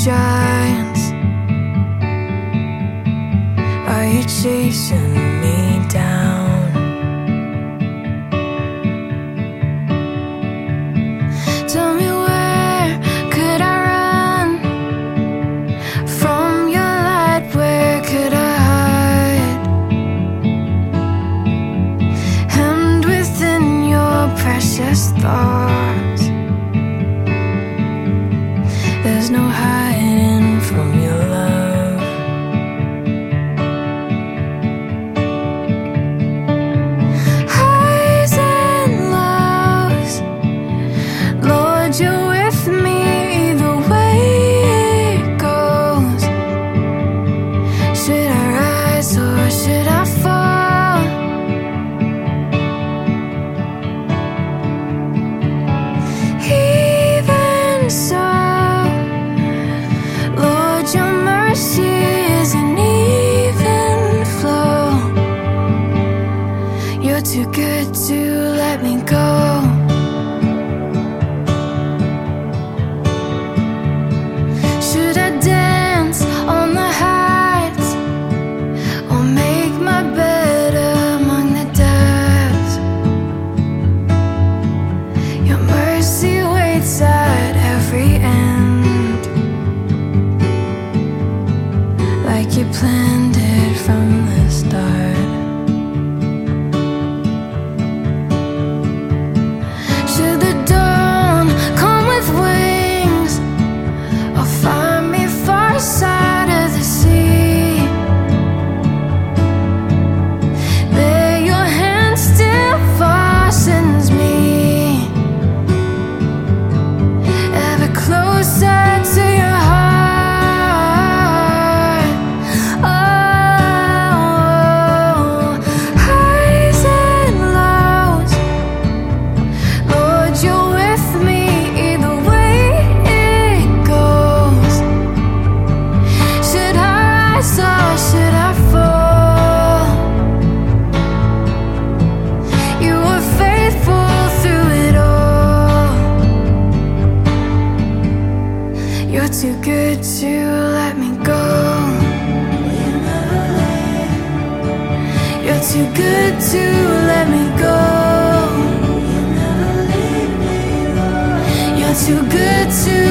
giants? Are you chasing me down? Tell me, where could I run from your light? Where could I hide? And within your precious thoughts, there's no hiding from your love. Highs and lows, Lord, you're with me either way it goes. Should I rise or should I fall? Even so, Lord, your mercy is an even flow. You're too good to let me go. Should I dance on the heights or make my bed among the depths? Your mercy waits at every end, like you planned it from the start. Should the dawn come with wings or find me far side of the sea, there your hand still fastens me ever closer to your heart. Oh, highs and lows, Lord, you're with me either way it goes. Should I rise or should I fall? You were faithful through it all. You're too good to let me go. You're too good to let me go. You're too good to